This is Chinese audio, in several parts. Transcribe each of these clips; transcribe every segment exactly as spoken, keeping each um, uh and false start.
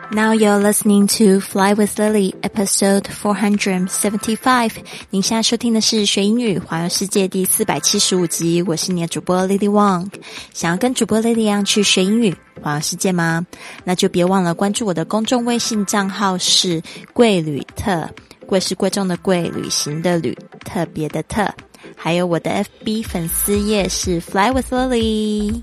Now you're listening to Fly with Lily, episode four seventy-five. 您现在收听的是学英语环游世界第四百七十五集，我是你的主播 Lily Wong。想要跟主播 Lily 一样去学英语环游世界吗？那就别忘了关注我的公众微信账号是贵旅特，贵是贵重的贵，旅行的旅，特别的特。还有我的 F B 粉丝页是 Fly with Lily。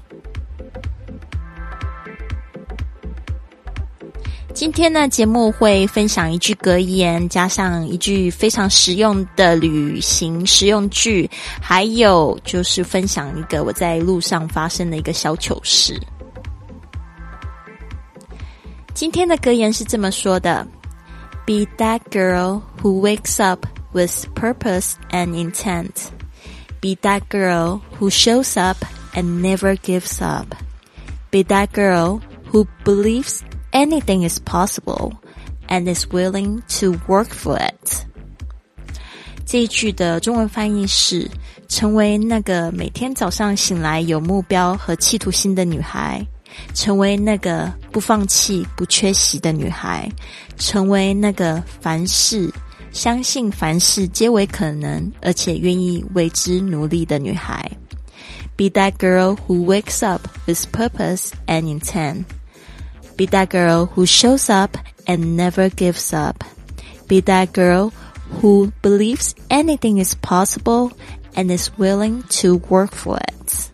今天呢，节目会分享一句格言，加上一句非常实用的旅行实用句，还有就是分享一个我在路上发生的一个小糗事。今天的格言是这么说的 ：Be that girl who wakes up with purpose and intent. Be that girl who shows up and never gives up. Be that girl who believes.Anything is possible and is willing to work for it. 这一句的中文翻译是成为那个每天早上醒来有目标和企图心的女孩，成为那个不放弃不缺席的女孩，成为那个凡事相信凡事皆为可能而且愿意为之努力的女孩。 Be that girl who wakes up with purpose and intent.Be that girl who shows up and never gives up. Be that girl who believes anything is possible and is willing to work for it.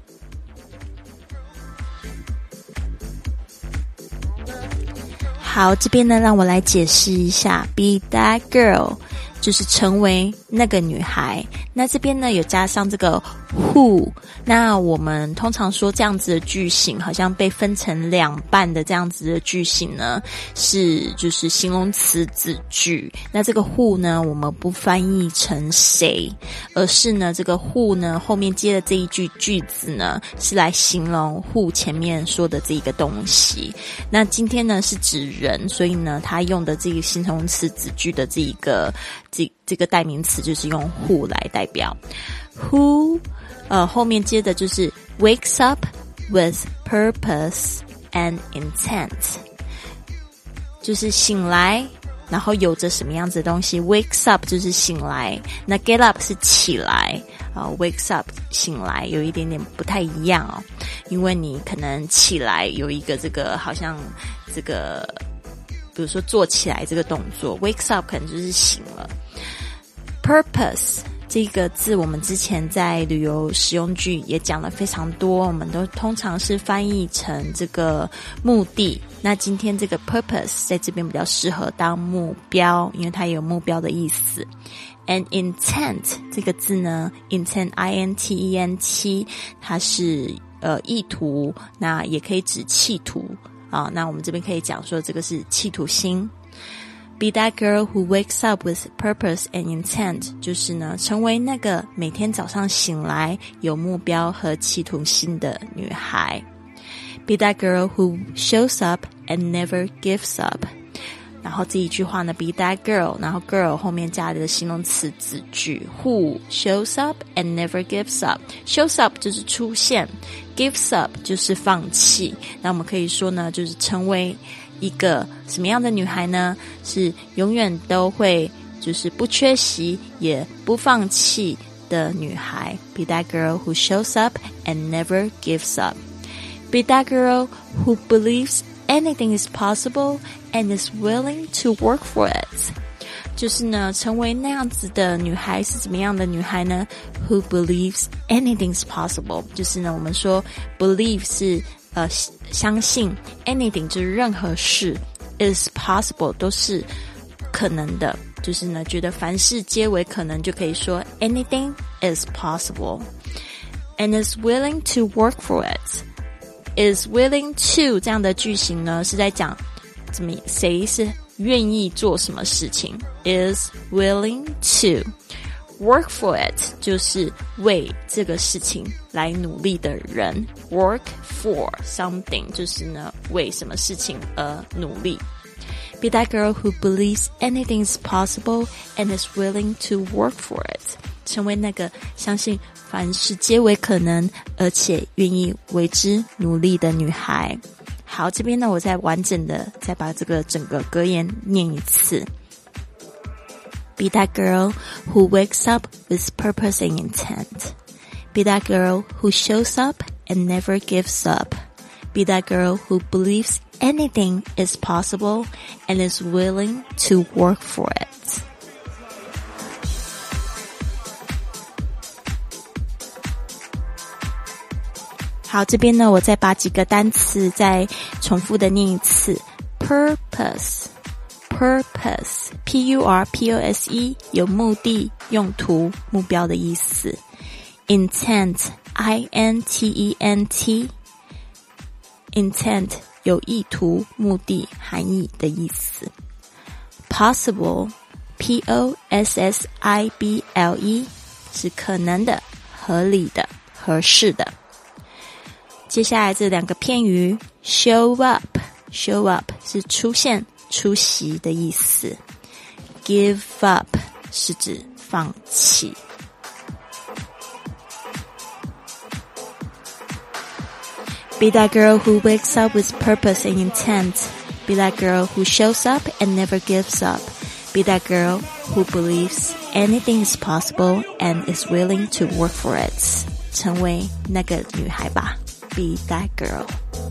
好，这边呢，让我来解释一下 Be that girl 就是成为那个女孩。那这边呢有加上这个 who， 那我们通常说这样子的句型好像被分成两半的这样子的句型呢是就是形容词子句。那这个 who 呢我们不翻译成谁，而是呢这个 who 呢后面接的这一句句子呢是来形容 who 前面说的这一个东西。那今天呢是指人，所以呢他用的这个形容词子句的这一个这这个代名词就是用 who 来代表。 Who 呃后面接的就是 wakes up with purpose and intent， 就是醒来然后有着什么样子的东西。 wakes up 就是醒来，那 get up 是起来啊、呃、wakes up 醒来有一点点不太一样哦，因为你可能起来有一个这个好像这个比如说坐起来这个动作， wakes up 可能就是醒了。 Purpose 这个字我们之前在旅游实用句也讲了非常多，我们都通常是翻译成这个目的，那今天这个 purpose 在这边比较适合当目标，因为它也有目标的意思。 And intent 这个字呢 intent I N T E N T 它是呃意图，那也可以指企图啊，那我们这边可以讲说这个是企图心。 Be that girl who wakes up with purpose and intent 就是呢成为那个每天早上醒来有目标和企图心的女孩。 Be that girl who shows up and never gives up， 然后这一句话呢 Be that girl 然后 girl 后面加的形容词子句 Who shows up and never gives up。 Shows up 就是出现， gives up 就是放弃。那我们可以说呢就是成为一个什么样的女孩呢？是永远都会就是不缺席也不放弃的女孩。 Be that girl who shows up and never gives up. Be that girl who believes anything is possible and is willing to work for it. 就是呢成为那样子的女孩是怎么样的女孩呢？ Who believes anything is possible， 就是呢我们说 believe 是呃相信， anything 就是任何事， is possible 都是可能的，就是呢觉得凡事皆为可能，就可以说 anything is possible. And is willing to work for it. Is willing to 这样的句型呢是在讲怎么谁是愿意做什么事情， is willing to work for it 就是为这个事情来努力的人， work for something 就是呢为什么事情而努力。 Be that girl who believes anything is possible and is willing to work for it， 成为那个相信凡事皆为可能而且愿意为之努力的女孩。 好，这边呢，我再完整的再把这个整个格言念一次。Be that girl who wakes up with purpose and intent. Be that girl who shows up and never gives up. Be that girl who believes anything is possible and is willing to work for it. 好，这边呢，我再把几个单词再重复的念一次。Purpose, purpose, P U R P O S E 有目的、用途、目标的意思。Intent, I N T E N T, intent 有意图、目的、含义的意思。Possible, P O S S I B L E 是可能的、合理的、合适的。接下来这两个片语 show up, show up 是出现、出席的意思。Give up 是指放弃。Be that girl who wakes up with purpose and intent. Be that girl who shows up and never gives up. Be that girl who believes anything is possible and is willing to work for it. 成为那个女孩吧。Be that girl.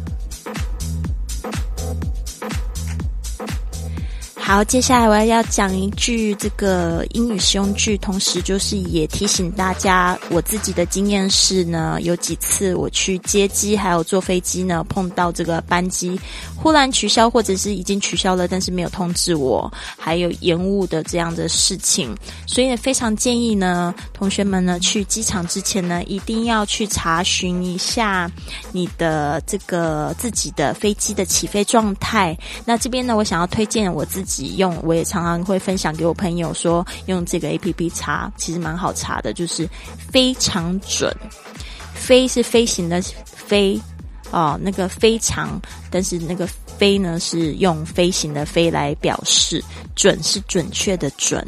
好，接下来我要讲一句这个英语实用句，同时就是也提醒大家，我自己的经验是呢，有几次我去接机还有坐飞机呢，碰到这个班机忽然取消，或者是已经取消了，但是没有通知我，还有延误的这样的事情，所以非常建议呢，同学们呢去机场之前呢，一定要去查询一下你的这个自己的飞机的起飞状态。那这边呢，我想要推荐我自己用，我也常常会分享给我朋友说，用这个 A P P 查，其实蛮好查的，就是非常准。飞是飞行的飞哦，那个非常，但是那个飞呢是用飞行的飞来表示，准是准确的准。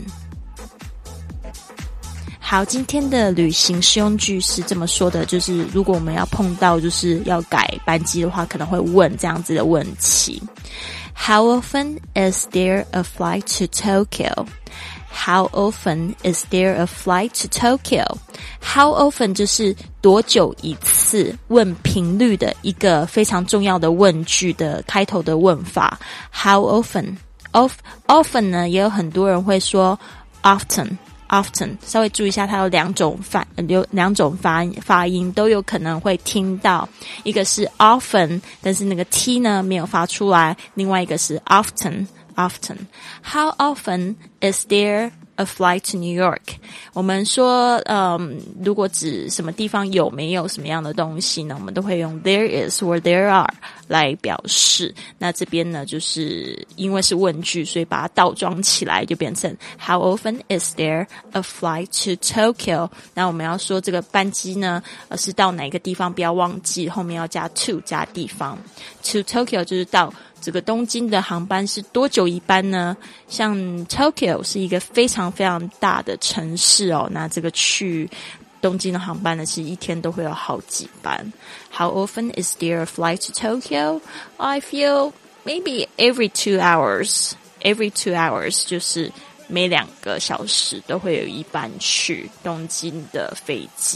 好，今天的旅行实用句是这么说的，就是如果我们要碰到就是要改班机的话，可能会问这样子的问题。How often is there a flight to Tokyo? How often is there a flight to Tokyo? How often 就是多久一次，问频率的一个非常重要的问句的开头的问法。How often? Of, often 呢，也有很多人会说 often.Often 稍微注意一下，它有两种发有两种发发音都有可能会听到，一个是 often， 但是那个 t 呢没有发出来，另外一个是 often often. How often is there a flight to New York? 我们说嗯，如果指什么地方有没有什么样的东西呢，我们都会用 there is 或 there are 来表示。那这边呢，就是因为是问句，所以把它倒装起来就变成 How often is there a flight to Tokyo? 那我们要说这个班机呢，呃，是到哪个地方，不要忘记后面要加 to 加地方。To Tokyo 就是到这个东京的航班是多久一班呢？像 Tokyo 是一个非常非常大的城市哦，那这个去东京的航班呢，是一天都会有好几班。How often is there a flight to Tokyo? I feel maybe every two hours. Every two hours 就是每两个小时都会有一班去东京的飞机。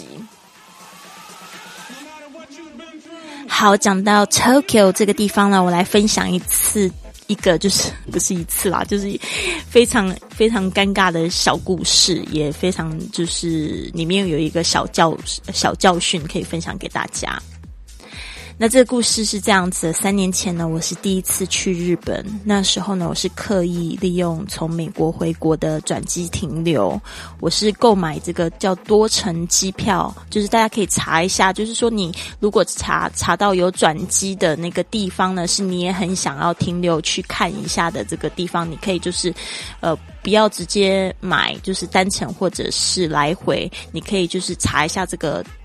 好，讲到 Tokyo 这个地方呢，我来分享一次一个就是不是一次啦，就是非常非常尴尬的小故事，也非常就是里面有一个小教小教训可以分享给大家。那这个故事是这样子的，三年前呢，我是第一次去日本，那时候呢，我是刻意利用从美国回国的转机停留，我是购买这个叫多程机票，就是大家可以查一下，就是说你如果查查到有转机的那个地方呢，是你也很想要停留去看一下的这个地方，你可以就是呃不要直接买就是单程或者是来回，你可以就是查一下这个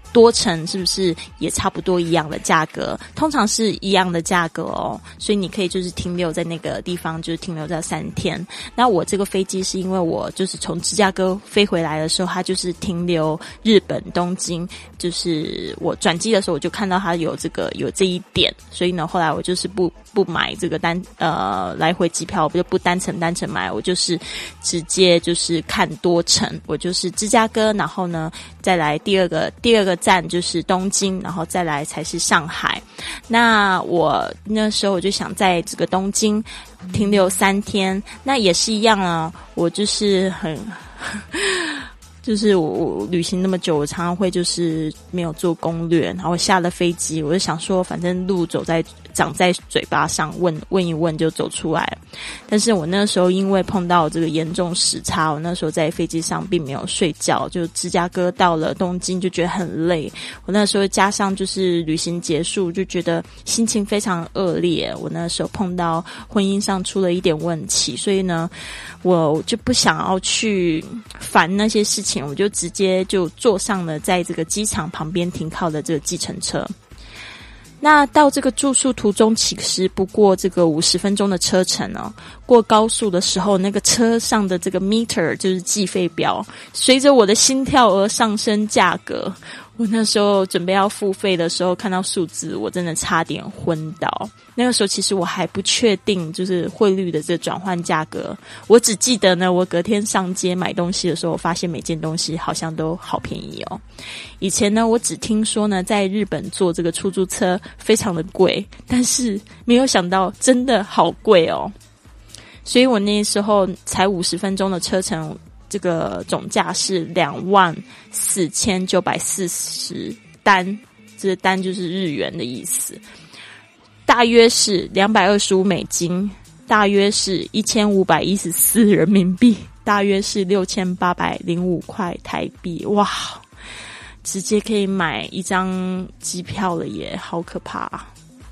多程是不是也差不多一样的价格？通常是一样的价格哦，所以你可以就是停留在那个地方，就是停留在三天。那我这个飞机是因为我就是从芝加哥飞回来的时候，它就是停留日本东京，就是我转机的时候我就看到它有这个有这一点，所以呢后来我就是不不买这个单呃来回机票，我就不单程单程买，我就是直接就是看多程，我就是芝加哥，然后呢再来第二个第二个站就是东京，然后再来才是上海。那我那时候我就想在这个东京停留三天，那也是一样啊，我就是很就是我我旅行那么久，我常常会就是没有做攻略，然后下了飞机我就想说反正路走在长在嘴巴上，问问一问就走出来。但是我那时候因为碰到这个严重时差，我那时候在飞机上并没有睡觉，就芝加哥到了东京就觉得很累，我那时候加上就是旅行结束就觉得心情非常恶劣，我那时候碰到婚姻上出了一点问题，所以呢我就不想要去烦那些事情，我就直接就坐上了在这个机场旁边停靠的这个计程车。那到这个住宿途中其实不过这个五十分钟的车程哦，过高速的时候那个车上的这个 meter 就是计费表随着我的心跳而上升价格，我那时候准备要付费的时候看到数字我真的差点昏倒。那个时候其实我还不确定就是汇率的这个转换价格，我只记得呢我隔天上街买东西的时候我发现每件东西好像都好便宜哦。以前呢我只听说呢在日本坐这个出租车非常的贵，但是没有想到真的好贵哦。所以我那时候才五十分钟的车程，这个总价是两万四千九百四十单，这个单就是日元的意思，大约是两百二十五美金，大约是一千五百一十四人民币，大约是六千八百零五块台币。哇，直接可以买一张机票了耶，好可怕啊。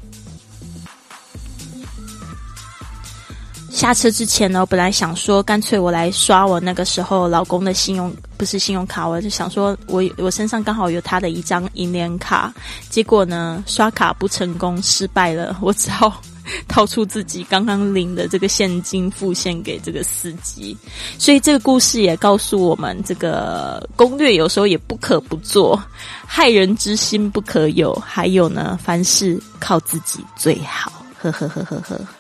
下车之前呢，我本来想说干脆我来刷我那个时候老公的信用，不是信用卡，我就想说我我身上刚好有他的一张银联卡，结果呢刷卡不成功，失败了，我只好掏出自己刚刚领的这个现金付现给这个司机。所以这个故事也告诉我们，这个攻略有时候也不可不做，害人之心不可有，还有呢凡事靠自己最好，呵呵呵呵呵。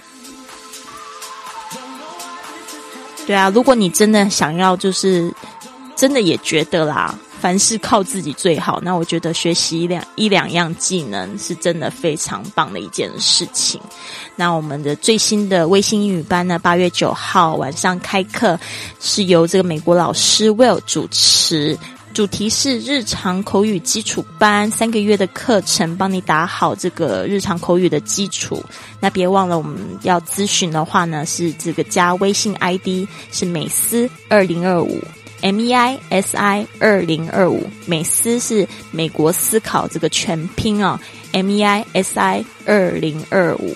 对啊，如果你真的想要就是真的也觉得啦凡事靠自己最好，那我觉得学习一两一两样技能是真的非常棒的一件事情。那我们的最新的微信英语班呢，八月九号晚上开课，是由这个美国老师 Will 主持，主题是日常口语基础班，三个月的课程帮你打好这个日常口语的基础。那别忘了我们要咨询的话呢，是这个加微信 I D 是美思二零二五M E I S I 二零二五，美思是美国思考这个全拼啊、哦、M E I S I 二零二五。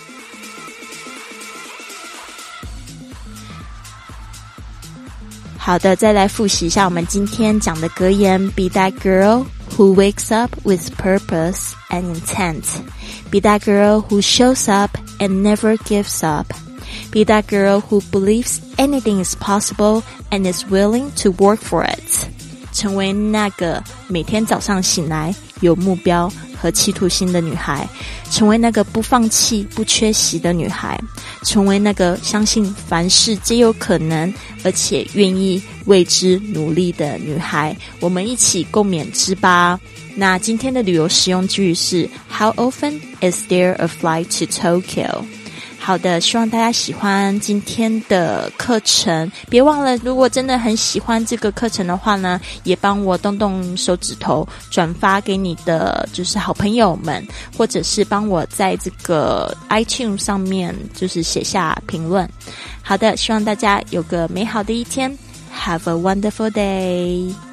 好的，再来复习一下我们今天讲的格言。 Be that girl who wakes up with purpose and intent. Be that girl who shows up and never gives up.Be that girl who believes anything is possible and is willing to work for it. 成为那个每天早上醒来有目标和企图心的女孩，成为那个不放弃不缺席的女孩，成为那个相信凡事皆有可能而且愿意为之努力的女孩。我们一起共勉之吧。那今天的旅游实用句是 How often is there a flight to Tokyo?好的，希望大家喜欢今天的课程。别忘了，如果真的很喜欢这个课程的话呢，也帮我动动手指头转发给你的就是好朋友们，或者是帮我在这个 iTunes 上面就是写下评论。好的，希望大家有个美好的一天。Have a wonderful day.